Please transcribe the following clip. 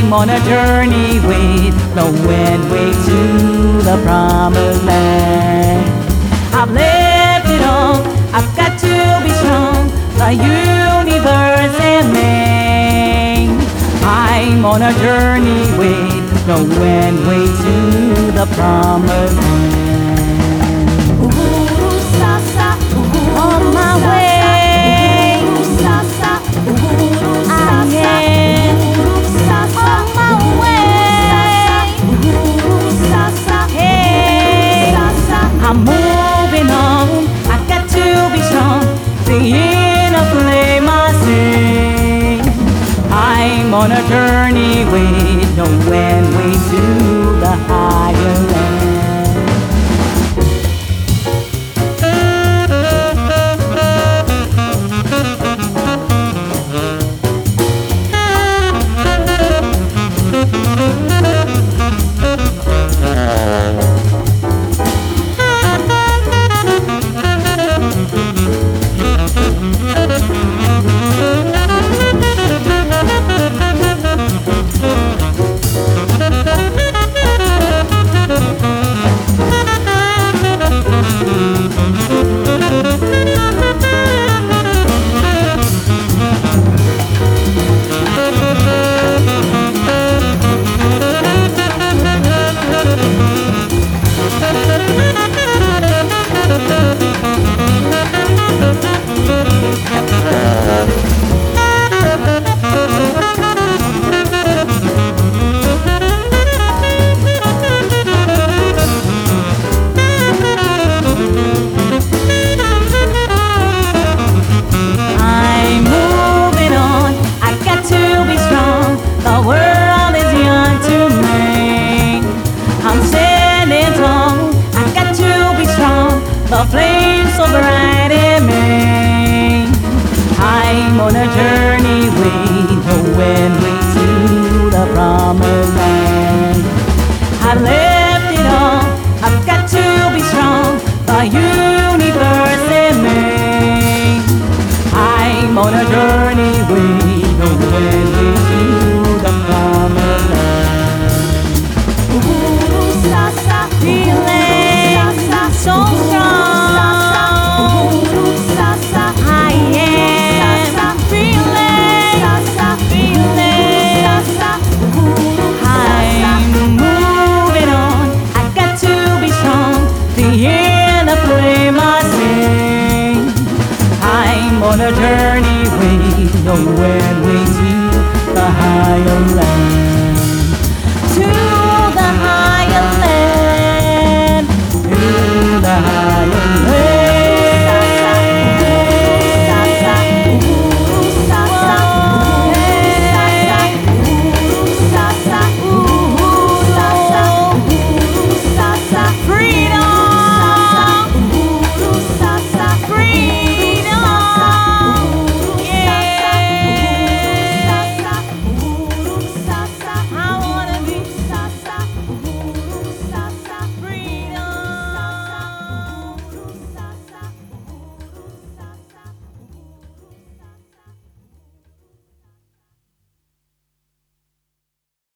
I'm on a journey with no end way to the promised land. I've left it all, I've got to be strong, the universe and me. I'm on a journey with no end way to the promised land. On my way, I am on my way. Hey, I'm moving on, I got to be strong, the inner flame I sing. I'm on a journey with no end way to the higher land. The flame so bright in me. I'm on a journey with no end way to the promised land. I left it all, I've got to be strong, the universe in me. I'm on a journey with no end way to the promised land. Feeling so strong. I'm on a journey with no end way to the higher land.